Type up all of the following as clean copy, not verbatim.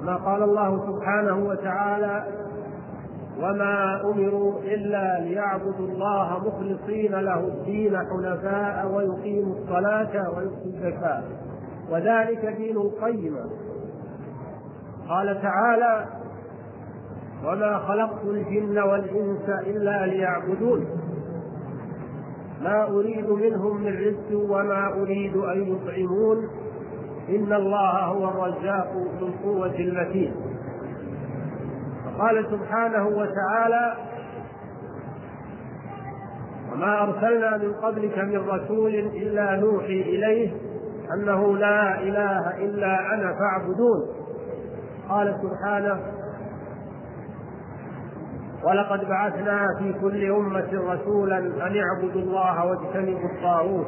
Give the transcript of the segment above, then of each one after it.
ما قال الله سبحانه وتعالى: وما أمروا إلا ليعبدوا الله مخلصين له الدين حنفاء ويقيموا الصلاة ويؤتوا الزكاة وذلك دين القيمة. قال تعالى: وما خلقت الجن والإنس إلا ليعبدون ما أريد منهم من رزق وما أريد أن يطعمون إن الله هو الرزاق ذو القوة المتين. قال سبحانه وتعالى: وما أرسلنا من قبلك من رسول إلا نوحي إليه أنه لا إله إلا أنا فاعبدون. قال سبحانه: ولقد بعثنا في كل أمة رسولا أن اعبدوا الله واجتنبوا الطاغوت.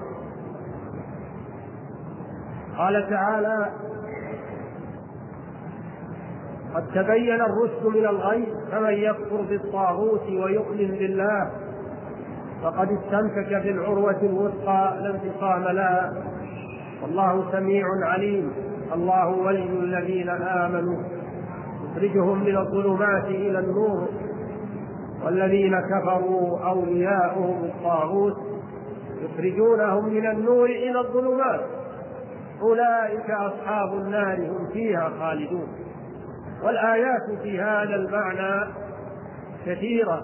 قال تعالى: قد تبين الرشد من الغي فمن يكفر بالطاغوت ويؤمن بالله فقد استمسك بالعروة الوثقى لا انفصام لها والله سميع عليم. الله ولي الذين آمنوا يخرجهم من الظلمات إلى النور والذين كفروا أولياؤهم الطاغوت يخرجونهم من النور إلى الظلمات أولئك أصحاب النار هم فيها خالدون. والآيات في هذا المعنى كثيرة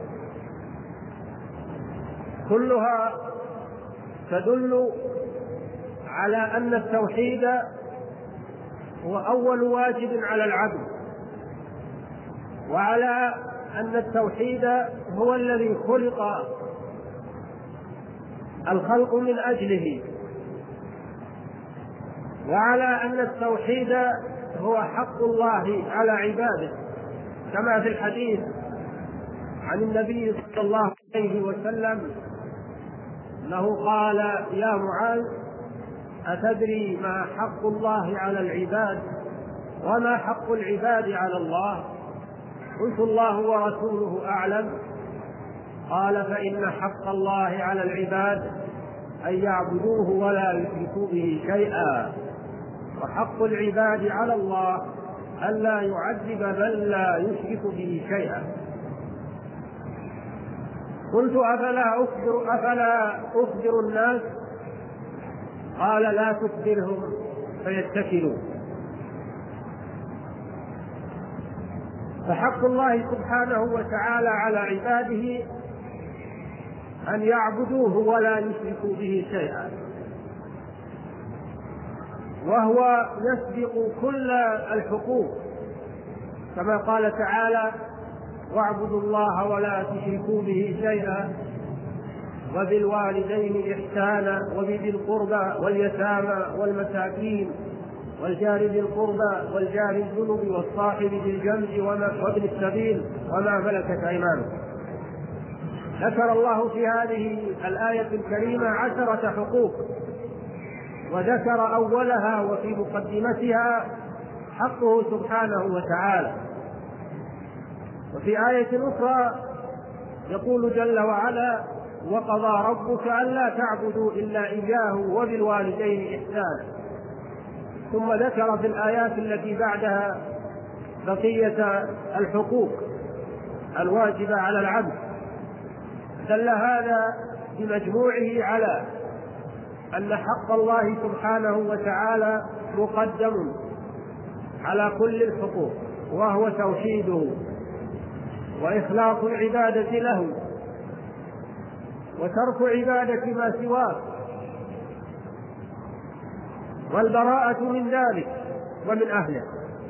كلها تدل على أن التوحيد هو أول واجب على العبد، وعلى أن التوحيد هو الذي خلق الخلق من أجله، وعلى أن التوحيد هو حق الله على عباده، كما في الحديث عن النبي صلى الله عليه وسلم أنه قال: يا معاذ أتدري ما حق الله على العباد وما حق العباد على الله؟ قلت: الله ورسوله أعلم. قال: فإن حق الله على العباد أن يعبدوه ولا يشركوا به شيئا، وحق العباد على الله ألا يعذب من لا يشرك به شيئا. قلت: أفلا أخبر الناس؟ قال: لا تخبرهم فيتكلوا. فحق الله سبحانه وتعالى على عباده أن يعبدوه ولا يشركوا به شيئا، وهو يسبق كل الحقوق، كما قال تعالى: واعبدوا الله ولا تشركوا به شيئا وبالوالدين إحسانا وبذي القربى واليتامى والمساكين والجار ذي القربى والجار الجنب والصاحب بالجنب وابن السبيل وما ملكت أيمانكم. ذكر الله في هذه الآية الكريمة 10 حقوق، وذكر أولها وفي مقدمتها حقه سبحانه وتعالى. وفي آية أخرى يقول جل وعلا: وقضى ربك ألا تعبدوا إلا إياه وبالوالدين إحسانا. ثم ذكر في الآيات التي بعدها بقية الحقوق الواجبة على العبد. دل هذا بمجموعه على أن حق الله سبحانه وتعالى مقدم على كل الحقوق، وهو توحيده وإخلاص العبادة له وترك عبادة ما سواه والبراءة من ذلك ومن أهله.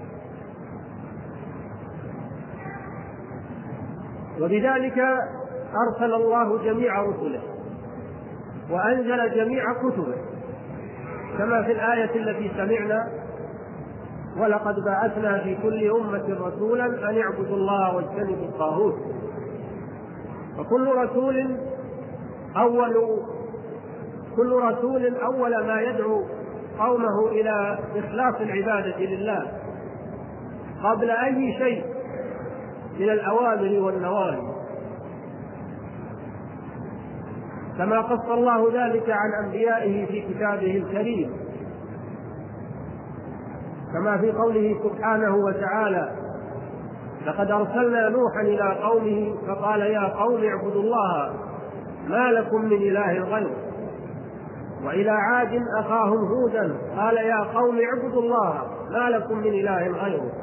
وبذلك أرسل الله جميع رسله وأنزل جميع كتبه، كما في الآية التي سمعنا: ولقد بعثنا في كل أمة رسولا أن اعبدوا الله واجتنبوا الطاغوت. وكل رسول أول ما يدعو قومه إلى إخلاص العبادة لله قبل أي شيء من الأوامر والنواهي، كما قص الله ذلك عن أنبيائه في كتابه الكريم. كما في قوله سبحانه وتعالى: لقد أرسلنا نوحا إلى قومه فقال يا قوم اعبدوا الله ما لكم من إله غيره. وإلى عاد أخاهم هودا قال يا قوم اعبدوا الله ما لكم من إله غيره.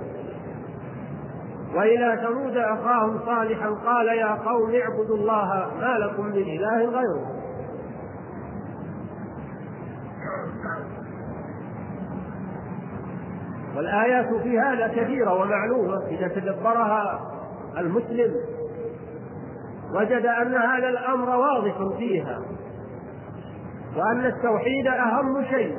وإلى ثمود أخاهم صالحا قال يا قوم اعبدوا الله ما لكم من إله غيره. والآيات في هذا كثيرة ومعلومة، إذا تدبرها المسلم وجد أن هذا الأمر واضح فيها، وأن التوحيد أهم شيء،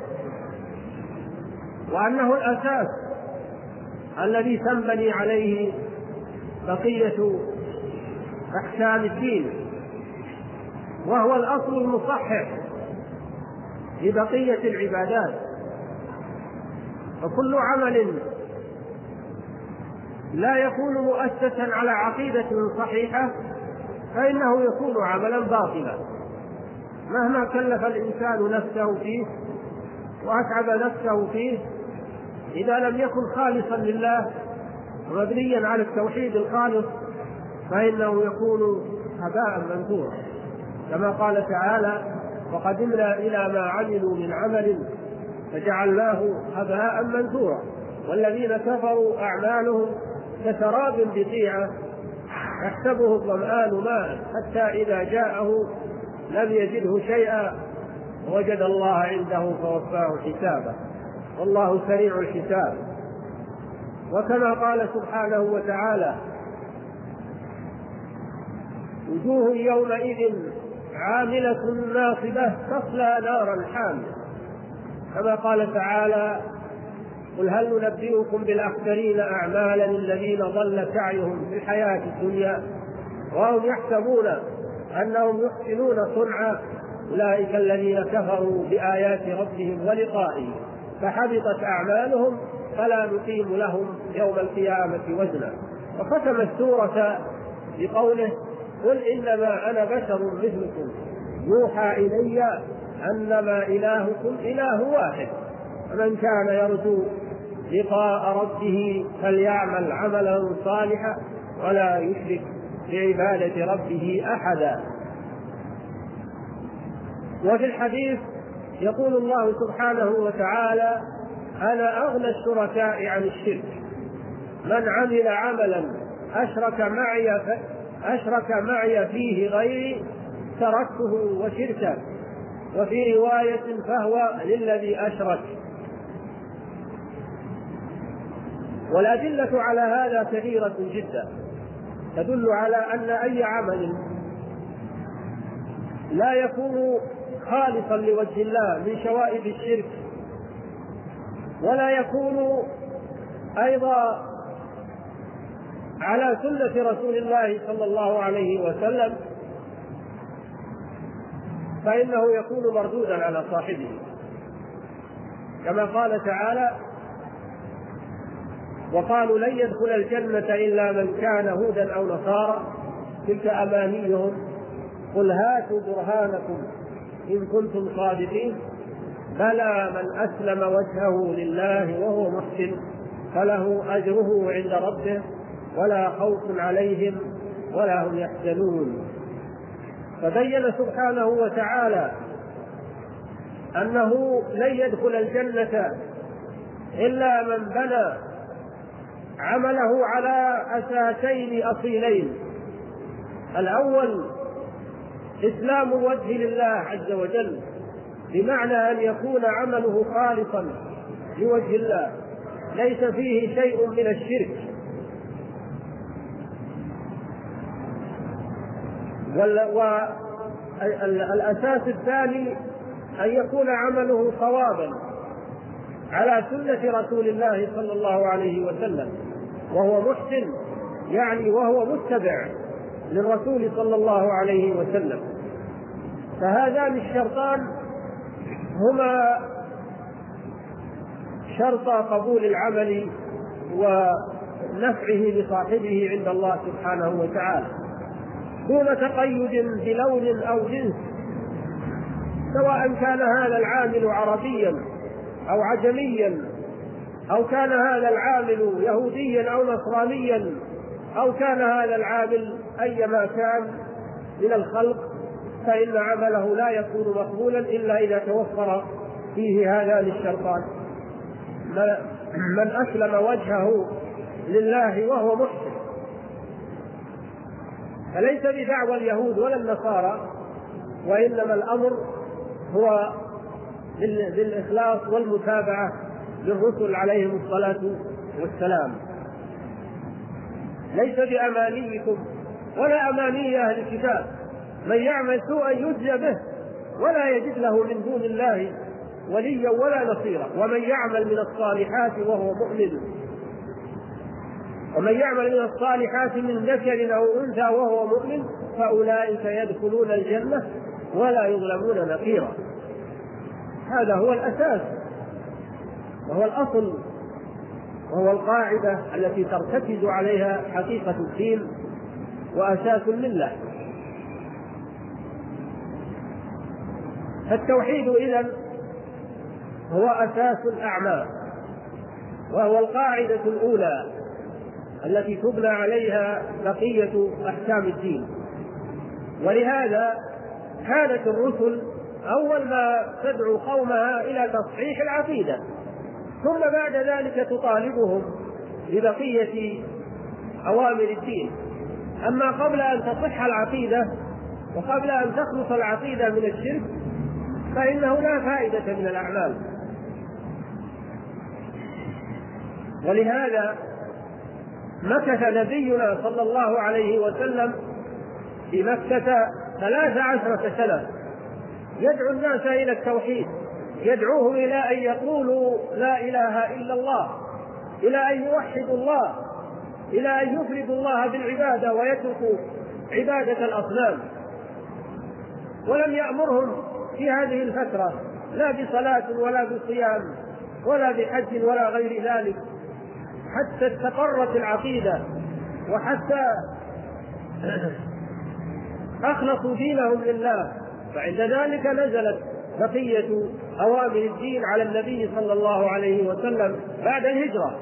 وأنه الأساس الذي تنبني عليه بقية أحكام الدين، وهو الأصل المصحح لبقية العبادات. فكل عمل لا يكون مؤسسا على عقيدة صحيحة فإنه يكون عملا باطلا، مهما كلف الإنسان نفسه فيه وأتعب نفسه فيه، إذا لم يكن خالصا لله ومبنيا على التوحيد الخالص فإنه يكون هباء منثورا، كما قال تعالى: وقدمنا إلى ما عملوا من عمل فجعلناه هباء منثورا. والذين كفروا أعمالهم كسراب بقيعة يحسبه الظمآن ماء حتى إذا جاءه لم يجده شيئا ووجد الله عنده فوفاه حسابه والله سريع الحساب. وكما قال سبحانه وتعالى: وجوه يومئذ عاملة ناصبة تصلى نارا حامية. كما قال تعالى: قل هل ننبئكم بالأخسرين أعمالا الذين ضل سعيهم في الحياة الدنيا وهم يحسبون أنهم يحسنون صنعا أولئك الذين كفروا بآيات ربهم ولقائه فحبطت أعمالهم فلا نقيم لهم يوم القيامة وزنا. وختم السورة بقوله: قل إنما أنا بشر مثلكم يوحى إلي أنما إلهكم إله واحد فمن كان يرجو لقاء ربه فليعمل عملا صالحا ولا يشرك بعبادة ربه أحدا. وفي الحديث يقول الله سبحانه وتعالى: أنا أغنى الشركاء عن الشرك، من عمل عملا أشرك معي فيه غيري تركته وشركه. وفي رواية فهو للذي أشرك. والأدلة على هذا كثيرة جدا تدل على أن أي عمل لا يكون خالصا لوجه الله من شوائب الشرك ولا يكون أيضا على سنة رسول الله صلى الله عليه وسلم فإنه يكون مردودا على صاحبه، كما قال تعالى: وقالوا لن يدخل الجنة إلا من كان هودا أو نصارى تلك أمانيهم قل هاتوا برهانكم إن كنتم صادقين بلى من أسلم وجهه لله وهو محسن فله أجره عند ربه ولا خوف عليهم ولا هم يحزنون. فبين سبحانه وتعالى أنه لن يدخل الجنة إلا من بنى عمله على أساسين أصيلين: الأول إسلام الوجه لله عز وجل، بمعنى أن يكون عمله خالصا لوجه الله ليس فيه شيء من الشرك. والأساس الثاني أن يكون عمله صوابا على سنة رسول الله صلى الله عليه وسلم وهو محسن، يعني وهو متبع للرسول صلى الله عليه وسلم. فهذان الشرطان هما شرط قبول العمل ونفعه لصاحبه عند الله سبحانه وتعالى دون تقيد بلون أو جنس، سواء كان هذا العامل عربيا أو عجميا أو كان هذا العامل يهوديا أو نصرانيا، أو كان هذا العامل أيما كان من الخلق، فإن عمله لا يكون مقبولا إلا إذا توفر فيه هذان الشرطان: من أسلم وجهه لله وهو محسن. فليس بدعوى اليهود ولا النصارى، وإنما الأمر هو بالإخلاص والمتابعة للرسل عليهم الصلاة والسلام. ليس بأمانيكم ولا أماني أهل الكتاب، من يعمل سوءا يجزى به ولا يجد له من دون الله وليا ولا نصيرا، ومن يعمل من الصالحات وهو مؤمن، ومن يعمل من الصالحات من ذكر أو أنثى وهو مؤمن فأولئك يدخلون الجنة ولا يظلمون نقيرا. هذا هو الأساس وهو الأصل وهو القاعدة التي ترتكز عليها حقيقة الدين وأساس الملة. فالتوحيد إذن هو أساس الأعمال، وهو القاعدة الأولى التي تبنى عليها بقية أحكام الدين. ولهذا كانت الرسل أول ما تدعو قومها إلى تصحيح العقيدة، ثم بعد ذلك تطالبهم ببقية أوامر الدين. أما قبل أن تصح العقيدة وقبل أن تخلص العقيدة من الشرك فإنه لا فائدة من الأعمال. ولهذا مكث نبينا صلى الله عليه وسلم في مكة 13 سنة يدعو الناس إلى التوحيد، يدعوهم إلى أن يقولوا لا إله إلا الله، إلى أن يوحدوا الله، إلى أن يفردوا الله بالعبادة ويتركوا عبادة الأصنام. ولم يأمرهم في هذه الفترة لا بصلاة ولا بصيام ولا بحج ولا غير ذلك، حتى استقرت العقيدة وحتى أخلصوا دينهم لله. فعند ذلك نزلت بقية أوامر الدين على النبي صلى الله عليه وسلم بعد الهجرة،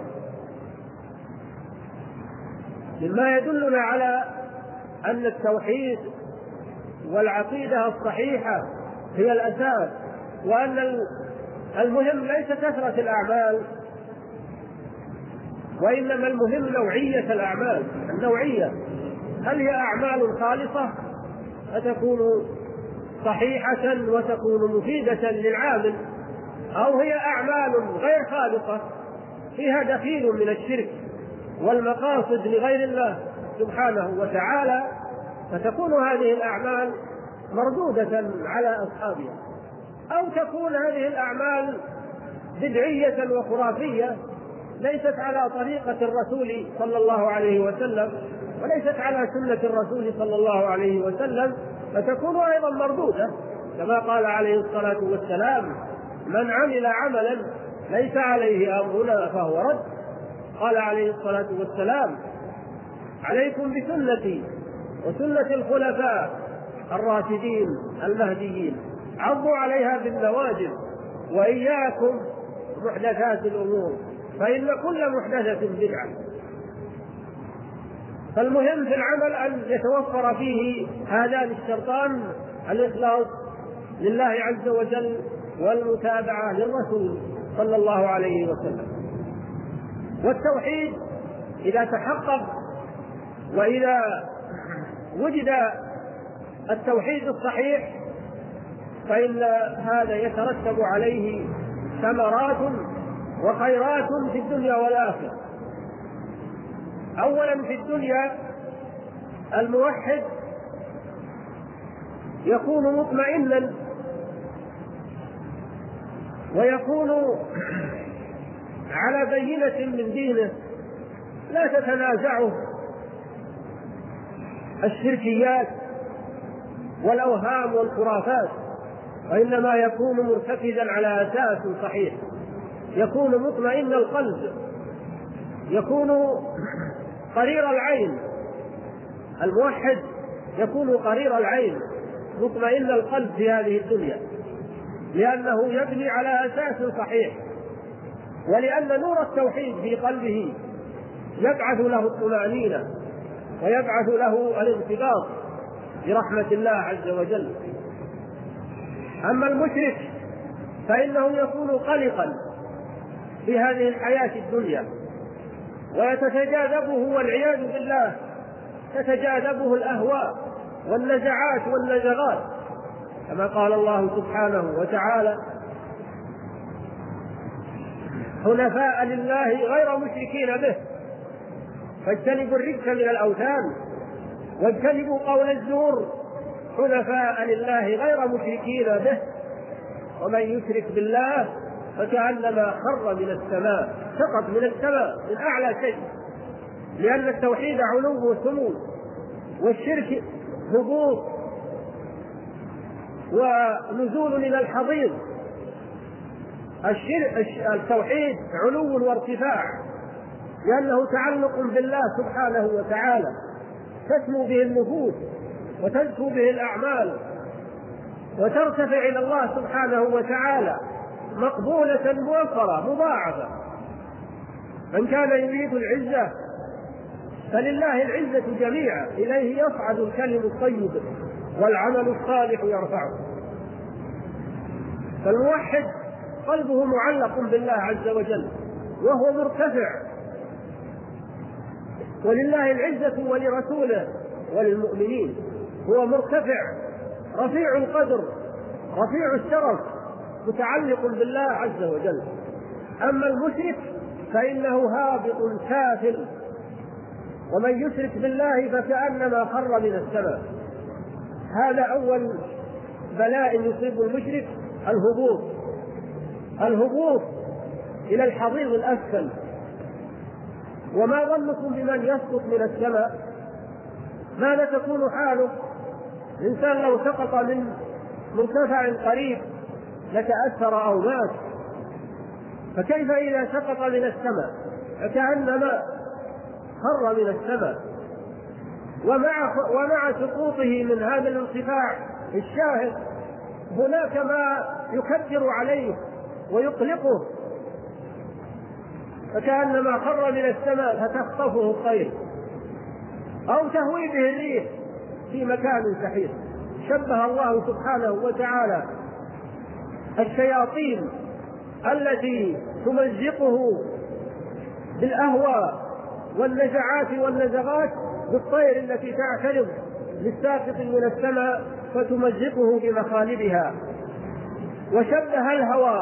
مما يدلنا على أن التوحيد والعقيدة الصحيحة هي الأساس، وأن المهم ليس كثرة الأعمال، وإنما المهم نوعية الأعمال. النوعية، هل هي أعمال خالصة فتكون صحيحة وتكون مفيدة للعامل، أو هي أعمال غير خالصة فيها دخيل من الشرك والمقاصد لغير الله سبحانه وتعالى، فتكون هذه الأعمال مردودة على أصحابها، أو تكون هذه الأعمال بدعية وخرافية ليست على طريقة الرسول صلى الله عليه وسلم وليست على سنة الرسول صلى الله عليه وسلم، فتكون أيضا مردودة، كما قال عليه الصلاة والسلام: من عمل عملا ليس عليه أمرنا فهو رد. قال عليه الصلاة والسلام: عليكم بسنتي وسنة الخلفاء الراشدين المهديين، عضوا عليها بالنواجذ، وإياكم محدثات الأمور فإن كل محدثة بدعة. فالمهم في العمل أن يتوفر فيه هذان الشرطان: الإخلاص لله عز وجل والمتابعة للرسول صلى الله عليه وسلم. والتوحيد إذا تحقق وإذا وجد التوحيد الصحيح فإن هذا يترتب عليه ثمرات وخيرات في الدنيا والآخرة. أولا في الدنيا الموحد يكون مطمئنا ويكون على بينة من دينه، لا تتنازعه الشركيات والأوهام والخرافات، وإنما يكون مرتكزا على أساس صحيح، يكون مطمئن القلب، يكون قرير العين. الموحد يكون قرير العين مطمئن القلب في هذه الدنيا، لأنه يبني على أساس صحيح، ولأن نور التوحيد في قلبه يبعث له الطمأنينة ويبعث له الانضباط برحمة الله عز وجل. أما المشرك فإنه يكون قلقا في هذه الحياة الدنيا ويتجاذبه والعياذ بالله تتجاذبه الأهواء والنزعات والنزغات، كما قال الله سبحانه وتعالى: حنفاء لله غير مشركين به فاجتنبوا الرجس من الأوثان واجتنبوا قول الزور حنفاء لله غير مشركين به ومن يشرك بالله فكأنما خر من السماء، سقط من السماء من أعلى شيء، لأن التوحيد علو وسمو والشرك هبوط ونزول إلى الحضيض. التوحيد علو وارتفاع لأنه تعلق بالله سبحانه وتعالى، تسمو به النفوس وتزكو به الأعمال وترتفع إلى الله سبحانه وتعالى مقبولة موفرة مضاعفة. من كان يريد العزة فلله العزة جميعا، إليه يصعد الكلم الطيب والعمل الصالح يرفعه. فالموحد قلبه معلق بالله عز وجل وهو مرتفع، ولله العزة ولرسوله وللمؤمنين، هو مرتفع رفيع القدر رفيع الشرف متعلق بالله عز وجل. أما المشرك فإنه هابط سافل، ومن يشرك بالله فكأنما خر من السماء. هذا أول بلاء يصيب المشرك، الهبوط إلى الحضيض الأسفل. وما ظنكم بمن يسقط من السماء؟ ماذا تكون حاله؟ الإنسان لو سقط من مرتفع قريب لتأثر أو مات، فكيف إذا سقط من السماء؟ فكأنما خر من السماء. ومع سقوطه من هذا الارتفاع الشاهق هناك ما يكدر عليه ويقلقه، فكأنما خر من السماء فتخطفه الطير أو تهوي به الريح في مكان سحيق. شبه الله سبحانه وتعالى الشياطين التي تمزقه بالأهواء والنزعات والنزغات بالطير التي تعترض للساقط من السماء فتمزقه بمخالبها. وشبه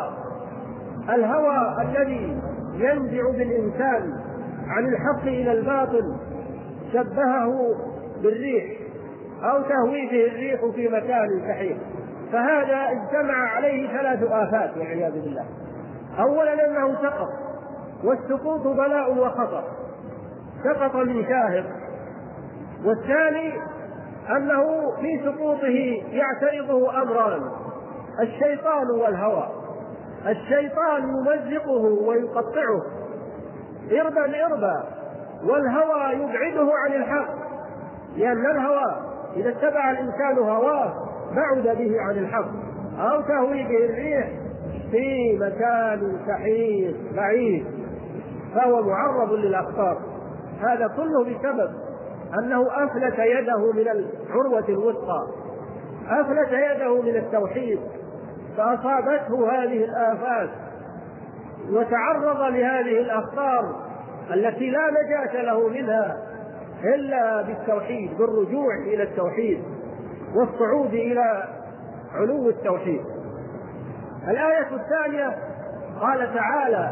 الهوى الذي ينزع بالإنسان عن الحق إلى الباطل، شبهه بالريح أو تهوي به الريح في مكان سحيق. فهذا اجتمع عليه 3 آفات والعياذ بالله. أولا أنه سقط، والسقوط بلاء وخطر، سقط من شاهق. والثاني أنه في سقوطه يعترضه أمران: الشيطان والهوى. الشيطان يمزقه ويقطعه إربا، والهوى يبعده عن الحق، لأن الهوى إذا اتبع الإنسان هواه بعد به عن الحق. أو تهوي به الريح في مكان سحيق بعيد فهو معرض للأخطار. هذا كله بسبب أنه أفلت يده من العروة الوثقى، أفلت يده من التوحيد، فأصابته هذه الآفات وتعرض لهذه الأخطار التي لا نجاة له منها إلا بالتوحيد، بالرجوع إلى التوحيد والصعود إلى علو التوحيد. الآية الثانية قال تعالى: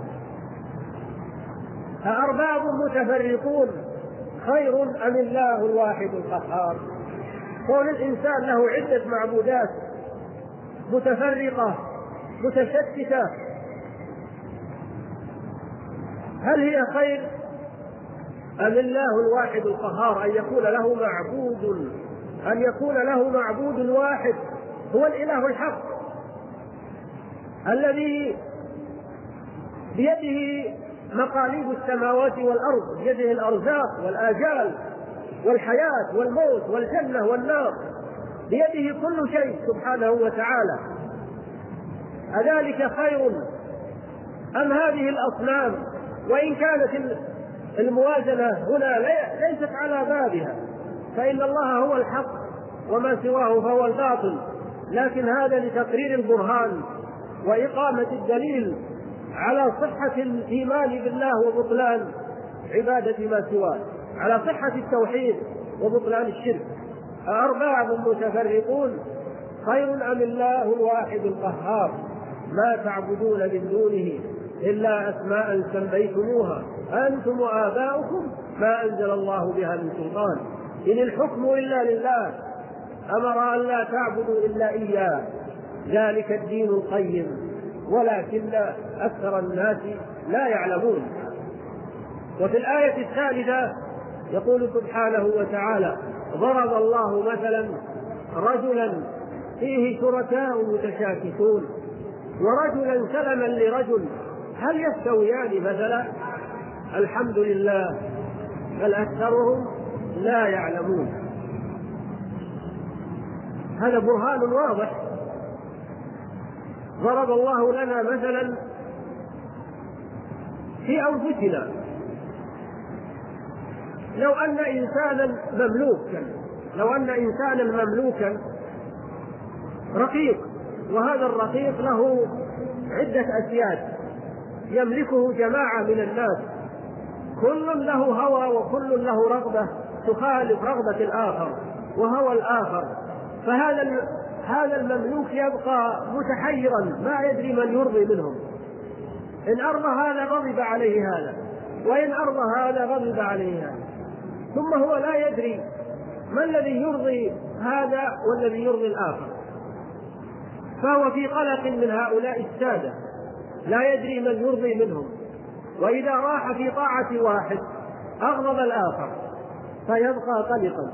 أأرباب متفرقون خير أم الله الواحد القهار. كون الإنسان له عدة معبودات متفرقة متشتتة، هل هي خير أم الله الواحد القهار؟ أن يكون له معبود واحد هو الإله الحق الذي بيده مقاليد السماوات والأرض، بيده الأرزاق والآجال والحياة والموت والجنة والنار، بيده كل شيء سبحانه وتعالى. أذلك خير أم هذه الأصنام؟ وإن كانت الموازنة هنا ليست على بابها، فإن الله هو الحق وما سواه فهو الباطل، لكن هذا لتقرير البرهان وإقامة الدليل على صحة الإيمان بالله وبطلان عبادة ما سواه، على صحة التوحيد وبطلان الشرك. أأرباب متفرقون خير أم الله الواحد القهار ما تعبدون من دونه إلا أسماء سميتموها أنتم وآباؤكم ما أنزل الله بها من سلطان إن الحكم إلا لله أمر أن لا تعبدوا إلا إياه ذلك الدين القيم ولكن أكثر الناس لا يعلمون. وفي الآية الثالثة يقول سبحانه وتعالى ضرب الله مثلا رجلا فيه شركاء متشاكسون ورجلا سلما لرجل هل يستويان مثلا؟ الحمد لله بل أكثرهم لا يعلمون. هذا برهان واضح. ضرب الله لنا مثلا في أنفسنا، لو أن إنسانا مملوكا رقيق، وهذا الرقيق له عدة أسياد يملكه جماعة من الناس، كل له هوى وكل له رغبة تخالف رغبة الآخر وهوى الآخر، فهذا المملوك يبقى متحيرا ما يدري من يرضي منهم، إن أرضى هذا غضب عليه هذا، وإن أرضى هذا غضب عليه هذا، ثم هو لا يدري ما الذي يرضي هذا والذي يرضي الآخر، فهو في قلق من هؤلاء السادة لا يدري من يرضي منهم، وإذا راح في طاعة واحد أغضب الآخر فيبقى قلقا.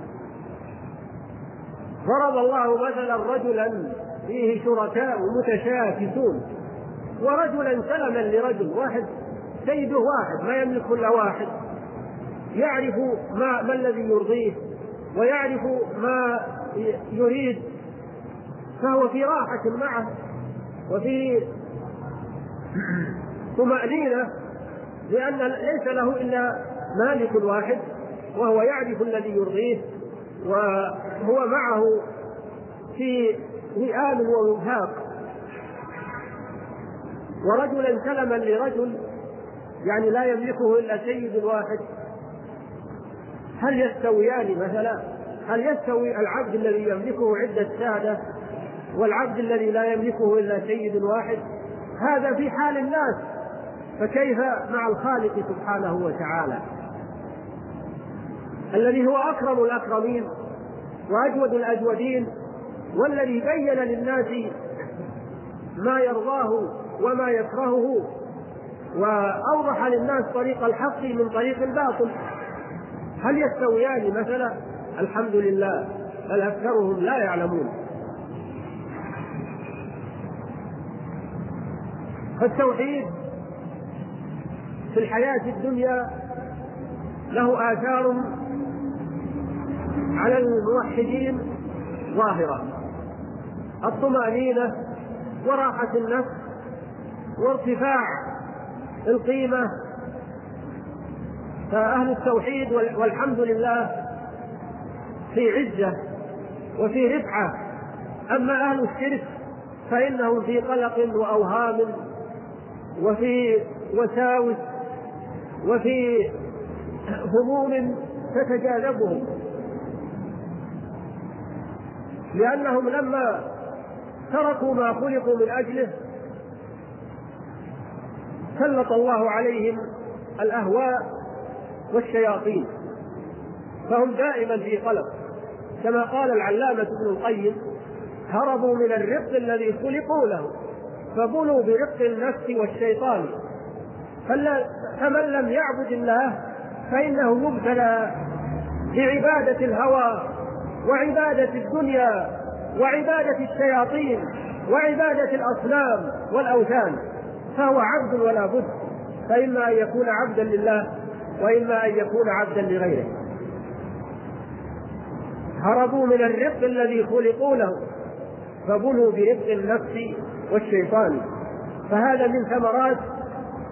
ضرب الله مثلا رجلا فيه شركاء متشاكسون ورجلا سلما لرجل، واحد سيده واحد ما يملك إلا واحد، يعرف ما الذي يرضيه ويعرف ما يريد، فهو في راحة معه وفي طمأنينة، لأن ليس له إلا مالك واحد وهو يعرف الذي يرضيه وهو معه في وئام ووفاق. ورجلا سلما لرجل يعني لا يملكه إلا سيد واحد، هل يستويان مثلا؟ هل يستوي العبد الذي يملكه عدة سادة والعبد الذي لا يملكه إلا سيد واحد؟ هذا في حال الناس، فكيف مع الخالق سبحانه وتعالى الذي هو أكرم الأكرمين وأجود الأجودين، والذي بين للناس ما يرضاه وما يكرهه وأوضح للناس طريق الحق من طريق الباطل. هل يستويان مثلا؟ الحمد لله بل أكثرهم لا يعلمون. فالتوحيد في الحياة الدنيا له آثار على الموحدين ظاهرة: الطمأنينة وراحة النفس وارتفاع القيمة. فأهل التوحيد والحمد لله في عزة وفي رفعة، أما أهل الشرك فإنهم في قلق وأوهام وفي وساوس وفي هموم تتجاذبهم، لأنهم لما تركوا ما خلقوا من أجله سلط الله عليهم الأهواء والشياطين، فهم دائما في قلق. كما قال العلامة ابن القيم: هربوا من الرق الذي خلقوا له فبلوا برق النفس والشيطان، فمن لم يعبد الله فإنه مبتلى بعبادة الهوى وعبادة الدنيا وعبادة الشياطين وعبادة الأصنام والأوثان، فهو عبد ولا بد، فإما أن يكون عبدا لله وإما أن يكون عبدا لغيره. هربوا من الرق الذي خلقوا له فبلوا برق النفس والشيطان. فهذا من ثمرات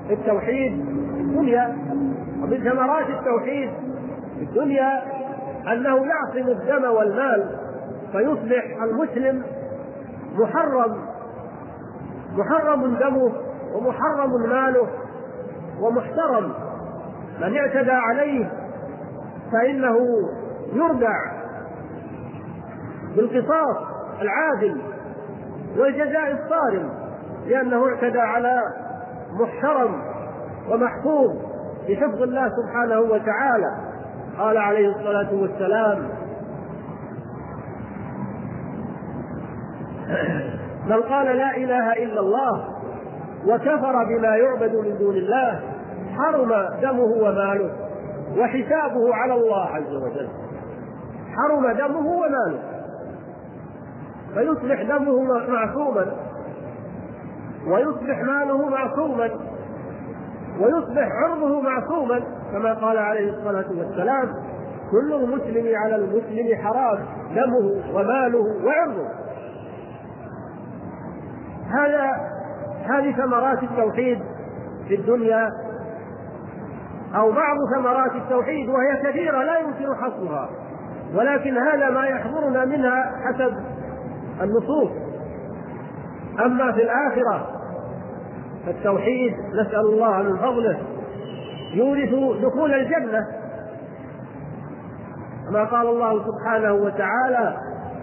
التوحيد في الدنيا، ومن ثمرات التوحيد في الدنيا أنه يعصم الدم والمال، فيصبح المسلم محرم دمه ومحرم ماله ومحترم. من اعتدى عليه فإنه يردع بالقصاص العادل والجزاء الصارم، لأنه اعتدى على محترم ومحفوظ بحفظ الله سبحانه وتعالى. قال عليه الصلاة والسلام: من قال لا إله إلا الله وكفر بما يعبد من دون الله حرم دمه وماله وحسابه على الله عز وجل. حرم دمه وماله، فيصبح دمه معصوما، ويصبح ماله معصوما، ويصبح عرضه معصوما، كما قال عليه الصلاة والسلام: كل المسلم على المسلم حرام دمه وماله وعرضه. هذه ثمرات التوحيد في الدنيا، أو بعض ثمرات التوحيد، وهي كثيرة لا يمكن حصرها، ولكن هذا ما يحضرنا منها حسب النصوص. أما في الآخرة فالتوحيد نسأل الله من فضله يورث دخول الجنة، كما قال الله سبحانه وتعالى: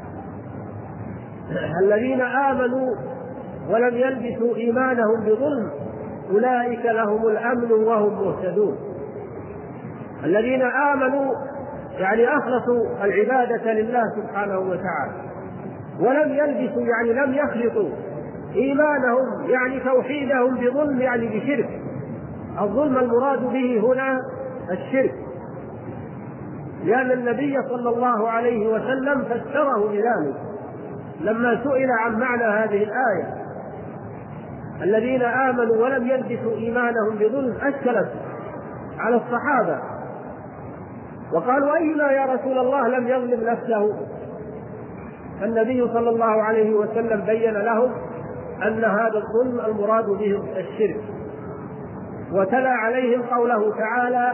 الذين آمنوا ولم يلبسوا إيمانهم بظلم أولئك لهم الأمن وهم مهتدون. الذين آمنوا يعني أخلصوا العبادة لله سبحانه وتعالى، ولم يلبسوا يعني لم يخلطوا إيمانهم يعني توحيدهم بظلم يعني بشرك. الظلم المراد به هنا الشرك، لأن النبي صلى الله عليه وسلم فسره بذلك لما سئل عن معنى هذه الآية: الذين آمنوا ولم يلبسوا إيمانهم بظلم، أشكلت على الصحابة وقالوا: أينا يا رسول الله لم يظلم نفسه؟ النبي صلى الله عليه وسلم بين لهم أن هذا الظلم المراد به الشرك، وتلا عليهم قوله تعالى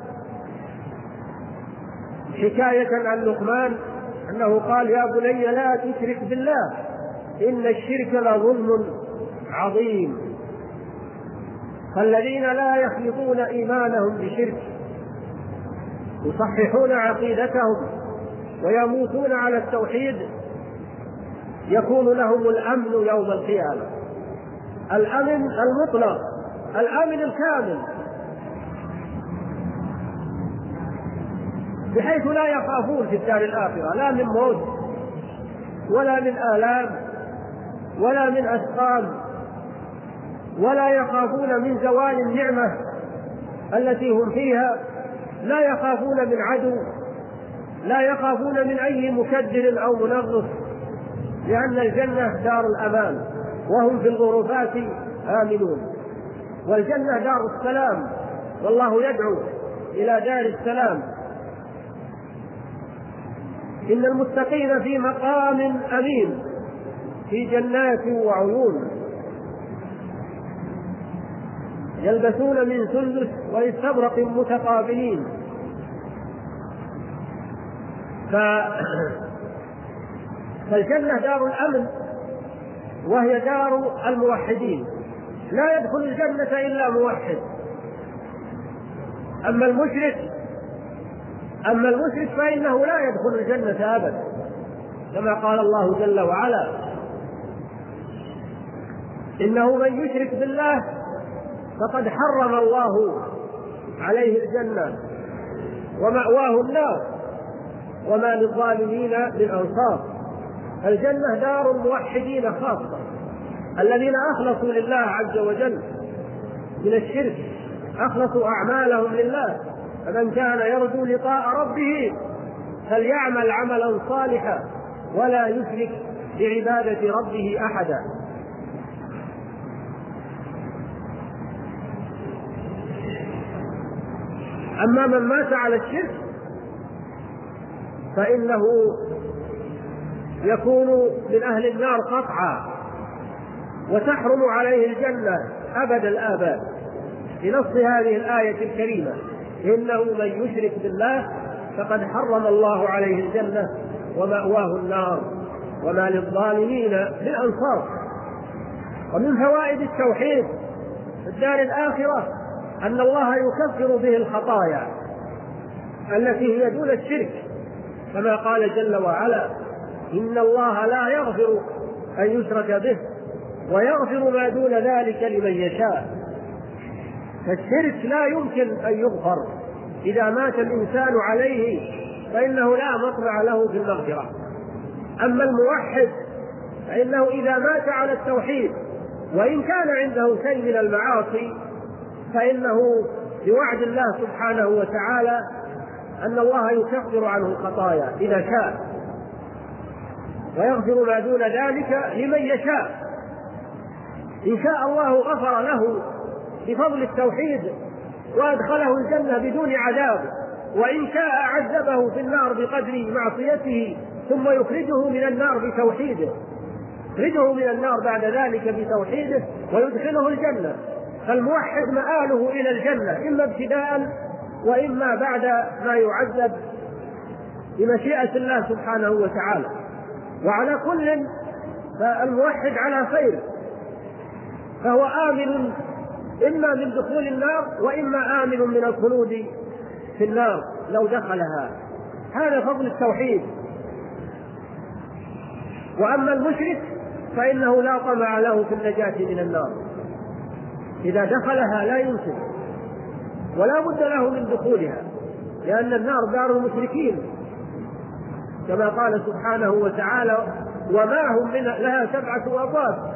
حكاية عن لقمان أنه قال: يا بني لا تشرك بالله إن الشرك لظلم عظيم. فالذين لا يخلطون إيمانهم بشرك يصححون عقيدتهم ويموتون على التوحيد يكون لهم الأمن يوم القيامة، الأمن المطلق، الأمن الكامل، بحيث لا يخافون في الدار الآخرة لا من موت ولا من آلام ولا من أسقام، ولا يخافون من زوال النعمة التي هم فيها، لا يخافون من عدو، لا يخافون من أي مكدر أو منغص، لأن الجنة دار الأمان وهم في الغرفات آمنون. والجنة دار السلام، والله يدعو إلى دار السلام. إن المتقين في مقام أمين في جنات وعيون يلبسون من سندس واستبرق متقابلين. فالجنة دار الأمن وهي دار الموحدين، لا يدخل الجنة إلا موحد. أما المشرك فإنه لا يدخل الجنة أبدا، كما قال الله جل وعلا: إنه من يشرك بالله فقد حرم الله عليه الجنة ومأواه النار وما للظالمين من أنصار. الجنة دار الموحدين خاصة، الذين أخلصوا لله عز وجل من الشرك، أخلصوا أعمالهم لله. فمن كان يرجو لقاء ربه فليعمل عملا صالحا ولا يشرك بعبادة ربه أحدا. أما من مات على الشرك فإنه يكون من أهل النار قطعا، وتحرم عليه الجنة أبد الآباد. بنص هذه الآية الكريمة: إنه من يشرك بالله فقد حرم الله عليه الجنة ومأواه النار وما للظالمين من أنصار. ومن فوائد التوحيد في الدار الآخرة أن الله يكفر به الخطايا التي هي دون الشرك، كما قال جل وعلا: إن الله لا يغفر أن يشرك به ويغفر ما دون ذلك لمن يشاء. فالشرك لا يمكن أن يغفر، إذا مات الإنسان عليه فإنه لا مطمع له في المغفرة. أما الموحد فإنه إذا مات على التوحيد وإن كان عنده شيء من المعاصي فإنه بوعد الله سبحانه وتعالى أن الله يكفر عنه الخطايا إذا شاء، ويغفر ما دون ذلك لمن يشاء. إن شاء الله غفر له بفضل التوحيد وأدخله الجنة بدون عذاب، وإن شاء عذبه في النار بقدر معصيته ثم يخرجه من النار بتوحيده، يخرجه من النار بعد ذلك بتوحيده ويدخله الجنة. فالموحد مآله إلى الجنة إما ابتداء وإما بعد ما يعذب بمشيئة الله سبحانه وتعالى. وعلى كل فالموحد على خير، فهو آمن إما من دخول النار وإما آمن من الخلود في النار لو دخلها. هذا فضل التوحيد. وأما المشرك فإنه لا طمع له في النجاة من النار، إذا دخلها لا يمكن ولا بد له من دخولها، لأن النار دار المشركين، كما قال سبحانه وتعالى: وما هم لها 7 أبواب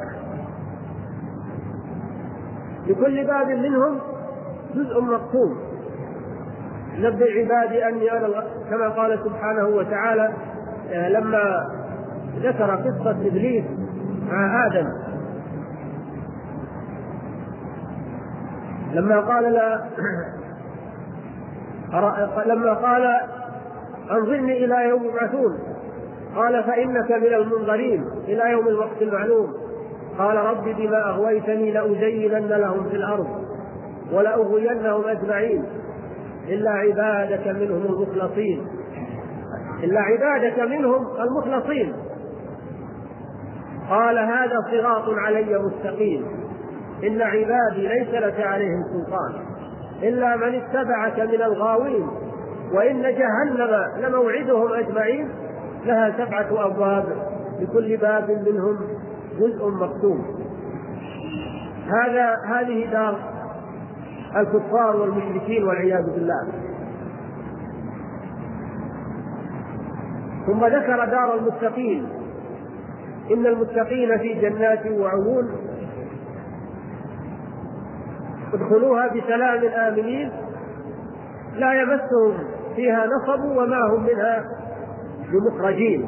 لكل باب منهم جزء مقسوم نبئ عبادي أني أنا، كما قال سبحانه وتعالى لما ذكر قصة إبليس مع آدم، لما قال أنظرني إلى يوم يبعثون، قال فإنك من المنظرين إلى يوم الوقت المعلوم. قال رب بما أغويتني لأزينن لهم في الأرض ولأغوينهم أجمعين إلا عبادك منهم المخلصين، إلا عبادك منهم المخلصين. قال هذا صراط علي مستقيم إن عبادي ليس لك عليهم سلطان إلا من اتبعك من الغاوين وإن جهنم لموعدهم أجمعين لها 7 أبواب لكل باب منهم جزء مقسوم. هذه دار الكفار والمشركين والعياذ بالله. ثم ذكر دار المتقين: إن المتقين في جنات وعيون ادخلوها بسلام آمنين لا يمسهم فيها نصب وما هم منها بمخرجين.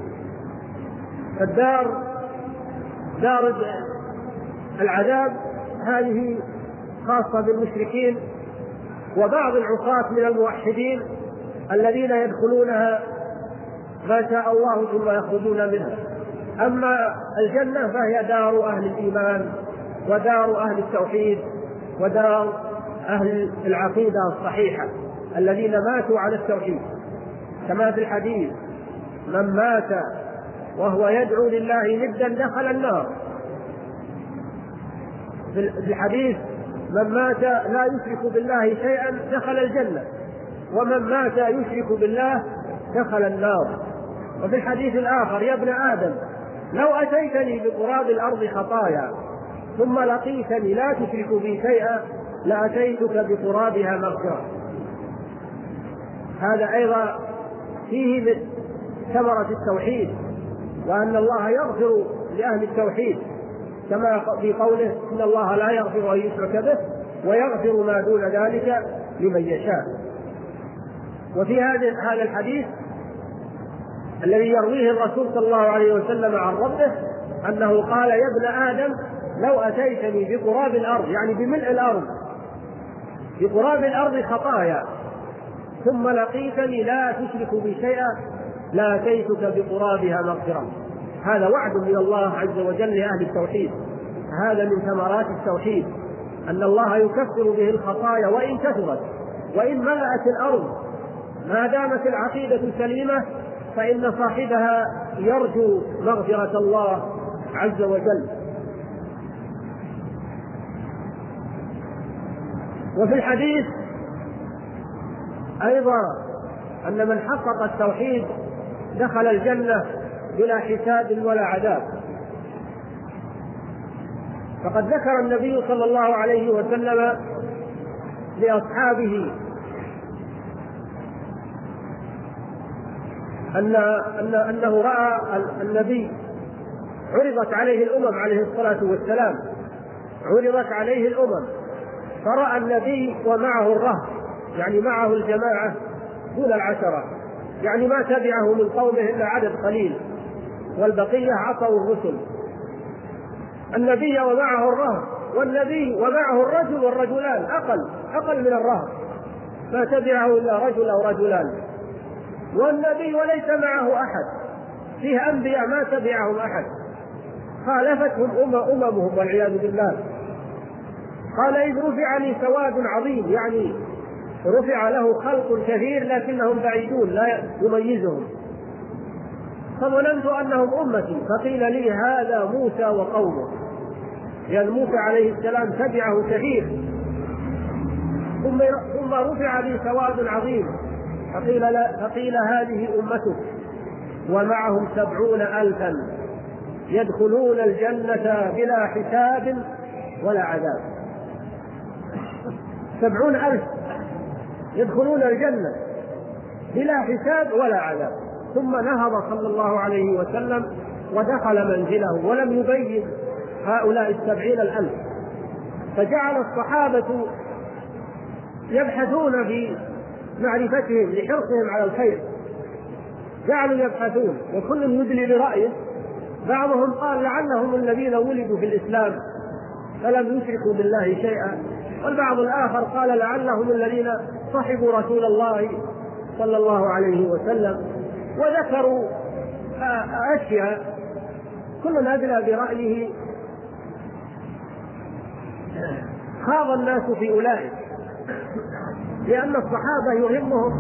الدار دار العذاب هذه خاصة بالمشركين وبعض العصاة من الموحدين الذين يدخلونها ما شاء الله ثم يخرجون منها. أما الجنة فهي دار أهل الإيمان ودار أهل التوحيد ودار أهل العقيدة الصحيحة الذين ماتوا على التوحيد، كما في الحديث: من مات وهو يدعو لله ندا دخل النار. في الحديث: من مات لا يشرك بالله شيئا دخل الجنة، ومن مات يشرك بالله دخل النار. وفي الحديث الآخر: يا ابن آدم لو أتيتني بقراب الأرض خطايا ثم لقيتني لا تشرك بي شيئا لأتيتك بقرابها مغفرة. هذا أيضا فيه من ثمرة التوحيد، وأن الله يغفر لأهل التوحيد، كما في قوله: إن الله لا يغفر أن يشرك به ويغفر ما دون ذلك لمن يشاء. وفي هذا الحديث الذي يرويه الرسول صلى الله عليه وسلم عن ربه أنه قال: يا ابن آدم لو أتيتني بقراب الأرض، يعني بملء الأرض، بقراب الأرض خطايا ثم لقيتني لا تشرك بي شيئا لأتيتك بقرابها مغفرة. هذا وعد من الله عز وجل لأهل التوحيد. هذا من ثمرات التوحيد، أن الله يكفر به الخطايا وإن كثرت وإن ملأت الأرض، ما دامت العقيدة سليمة فإن صاحبها يرجو مغفرة الله عز وجل. وفي الحديث أيضا أن من حقق التوحيد دخل الجنة بلا حساب ولا عذاب، فقد ذكر النبي صلى الله عليه وسلم لأصحابه أنه رأى النبي عرضت عليه الأمم عليه الصلاة والسلام، عرضت عليه الأمم فرأى النبي ومعه الرهط، يعني معه الجماعة دون العشرة، يعني ما تبعه من قومه إلا عدد قليل والبقية عصوا الرسل. النبي ومعه الرهط، والنبي ومعه الرجل والرجلان، أقل من الرهط، ما تبعه إلا رجل أو رجلان، والنبي وليس معه أحد، فيه أنبياء ما تبعهم أحد، خالفتهم أممهم والعياذ بالله. قال إذ رفع لي سواد عظيم، يعني رفع له خلق كثير لكنهم بعيدون لا يميزهم، فظننت أنهم أمتي، فقيل لي هذا موسى وقومه، لأن موسى عليه السلام تبعه كثير. ثم رفع لي سواد عظيم فقيل هذه أمتك ومعهم 70,000 يدخلون الجنة بلا حساب ولا عذاب. 70,000 يدخلون الجنة بلا حساب ولا عذاب. ثم نهض صلى الله عليه وسلم ودخل منزله ولم يبين هؤلاء 70,000، فجعل الصحابة يبحثون في معرفتهم لحرصهم على الخير، جعلوا يبحثون وكل يدلي برأيه. بعضهم قال لعلهم الذين ولدوا في الإسلام فلم يشركوا بالله شيئا، والبعض الآخر قال لعلهم الذين صحبوا رسول الله صلى الله عليه وسلم، وذكروا أشياء كل أدلى برأيه. خاض الناس في أولئك، لأن الصحابة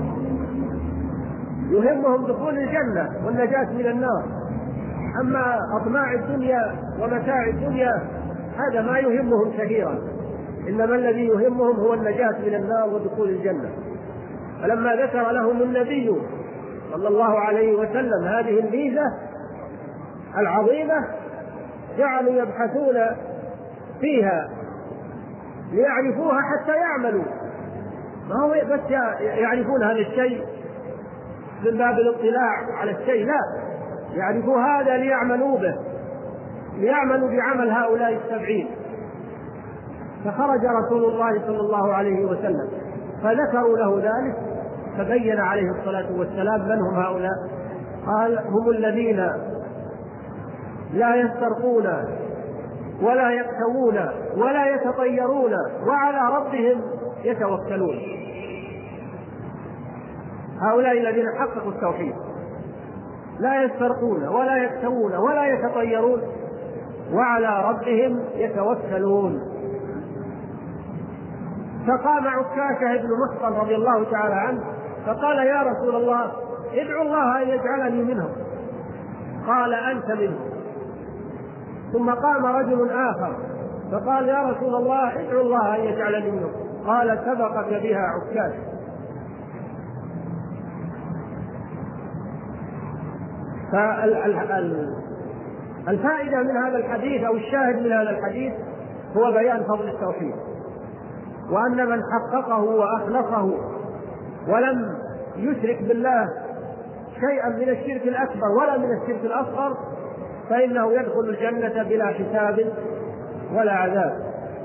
يهمهم دخول الجنة والنجاة من النار، أما أطماع الدنيا ومتاع الدنيا هذا ما يهمهم كثيرا، إنما الذي يهمهم هو النجاة من النار ودخول الجنة. فلما ذكر لهم النبي صلى الله عليه وسلم هذه الميزة العظيمة جعلوا يبحثون فيها ليعرفوها حتى يعملوا، ما هو بس يعرفون هذا الشيء من باب الاطلاع على الشيء، لا، يعرفوا هذا ليعملوا به، ليعملوا بعمل هؤلاء 70. فخرج رسول الله صلى الله عليه وسلم فذكروا له ذلك، فبين عليه الصلاة والسلام من هم هؤلاء. قال هم الذين لا يسترقون ولا يكتوون ولا يتطيرون وعلى ربهم يتوكلون. هؤلاء الذين حققوا التوحيد، لا يسترقون ولا يكتوون ولا يتطيرون وعلى ربهم يتوكلون. فقام عكاشة بن محصن رضي الله تعالى عنه فقال يا رسول الله ادعو الله أن يجعلني منهم. قال أنت منهم. ثم قام رجل آخر فقال يا رسول الله ادعو الله أن يجعلني منهم. قال سبقك بها عكاشة. فالفائدة من هذا الحديث أو الشاهد من هذا الحديث هو بيان فضل التوحيد، وأن من حققه وأخلصه ولم يشرك بالله شيئا من الشرك الأكبر ولا من الشرك الأصغر فإنه يدخل الجنة بلا حساب ولا عذاب.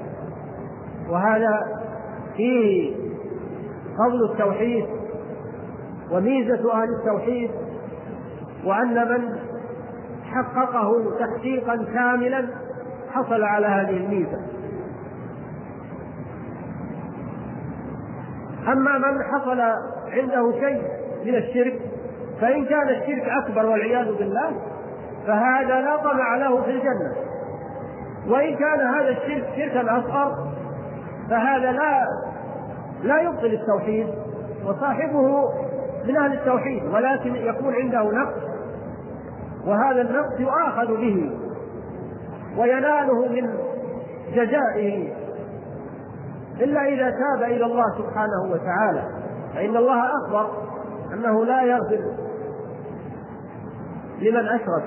وهذا فيه فضل التوحيد وميزة أهل التوحيد، وأن من حققه تحقيقا كاملا حصل على هذه الميزة. أما من حصل عنده شيء من الشرك فإن كان الشرك أكبر والعياذ بالله فهذا لا طمع له في الجنة، وإن كان هذا الشرك شركا أصغر فهذا لا يبطل التوحيد، وصاحبه من أهل التوحيد، ولكن يكون عنده نقص، وهذا النقص يؤاخذ به ويناله من جزائه إلا إذا تاب إلى الله سبحانه وتعالى، فإن الله أخبر أنه لا يغفر لمن أشرك،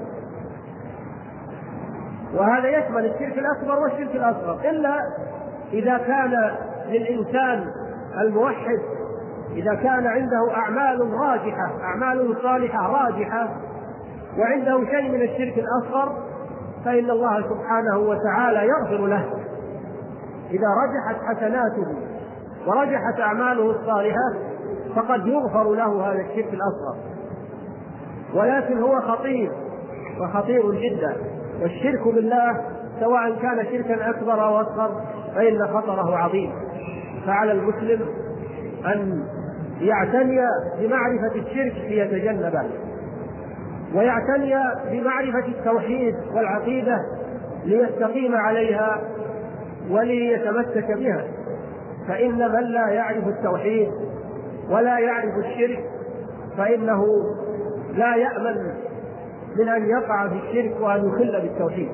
وهذا يشمل الشرك الأكبر والشرك الأصغر، إلا إذا كان للإنسان الموحد إذا كان عنده أعمال راجحة، أعمال صالحة راجحة، وعنده شيء من الشرك الأصغر، فإن الله سبحانه وتعالى يغفر له إذا رجحت حسناته ورجحت أعماله الصالحة، فقد يغفر له هذا الشرك الأصغر. ولكن هو خطير وخطير جدا، والشرك بالله سواء كان شركا أكبر أو أصغر فإن خطره عظيم. فعلى المسلم أن يعتني بمعرفة الشرك ليتجنبه، ويعتني بمعرفة التوحيد والعقيدة ليستقيم عليها وليتمسك بها، فإن من لا يعرف التوحيد ولا يعرف الشرك فإنه لا يأمن من أن يقع في الشرك وأن يخل بالتوحيد.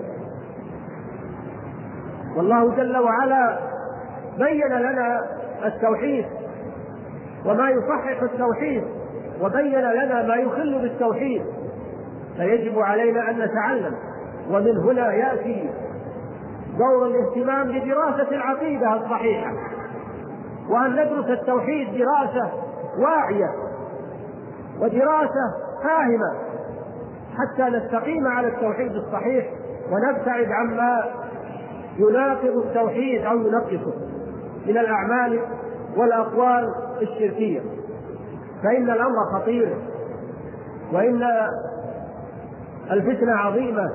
والله جل وعلا بين لنا التوحيد وما يصحح التوحيد، وبين لنا ما يخل بالتوحيد، فيجب علينا أن نتعلم. ومن هنا يأتي دور الاهتمام بدراسة العقيدة الصحيحة، وأن ندرس التوحيد دراسة واعية ودراسة فاهمة حتى نستقيم على التوحيد الصحيح ونبتعد عما يناقض التوحيد أو ينقصه من الأعمال والأقوال الشركية، فإن الأمر خطير، وإن الفتنة عظيمة.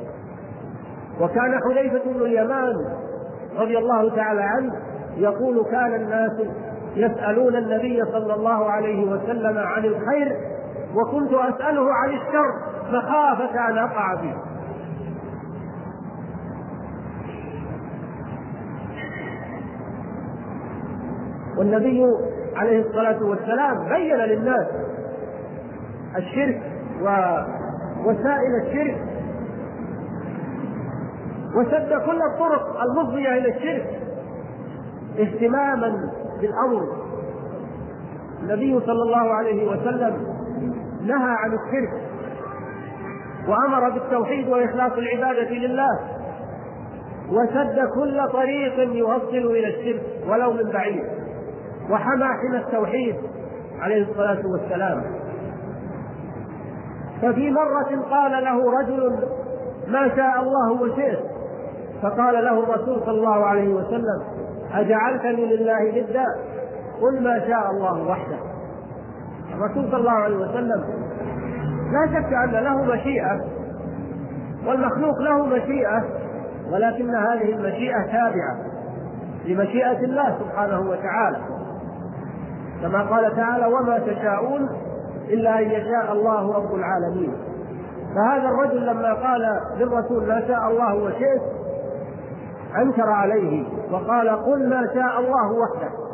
وكان حذيفة بن اليمان رضي الله تعالى عنه يقول: كان الناس يسألون النبي صلى الله عليه وسلم عن الخير، وكنت أسأله عن الشر مخافة أن أقع فيه. والنبي عليه الصلاة والسلام بين للناس الشرك ووسائل الشرك، وسد كل الطرق المفضية إلى الشرك اهتماما بالأمر. النبي صلى الله عليه وسلم نهى عن الشرك وأمر بالتوحيد وإخلاص العبادة لله، وسد كل طريق يوصل إلى الشرك ولو من بعيد، وحمى حمى التوحيد عليه الصلاة والسلام. ففي مرة قال له رجل: ما شاء الله وشئت، فقال له الرسول صلى الله عليه وسلم: أجعلتني لله ندا؟ قل ما شاء الله وحده. الرسول صلى الله عليه وسلم لا شك أن له مشيئة، والمخلوق له مشيئة، ولكن هذه المشيئة تابعة لمشيئة الله سبحانه وتعالى، كما قال تعالى: وما تشاءون إلا أن يشاء الله رب العالمين. فهذا الرجل لما قال للرسول: ما شاء الله وشئت، أنكر عليه وقال: قل ما شاء الله وحده.